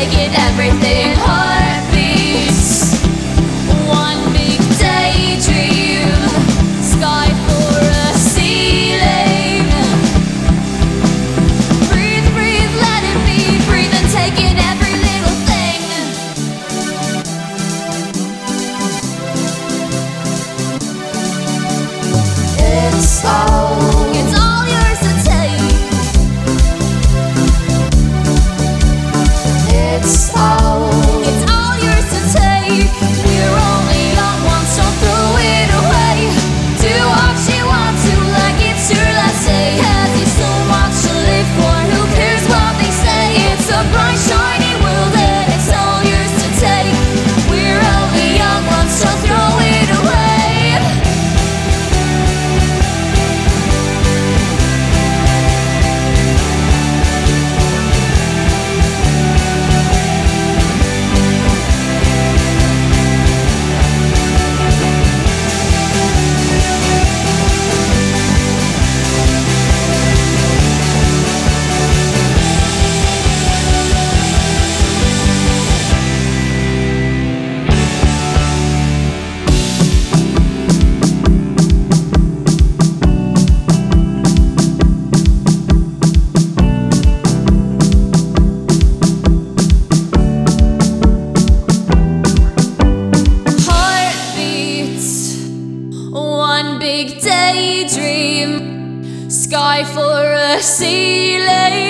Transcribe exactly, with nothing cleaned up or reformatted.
taking everything. Heartbeats, one big daydream, sky for a ceiling. Breathe, breathe, let it be. Breathe and take in every little thing. It's all, it's all yours to take. It's all, it's all yours to take. We're only young ones, don't throw it away. Do what you want to, like it's your last day. Has you so much to live for? Who cares what they say? It's a bright, shiny world and it's all yours to take. We're only young ones, don't throw it away. One big daydream, sky for a ceiling.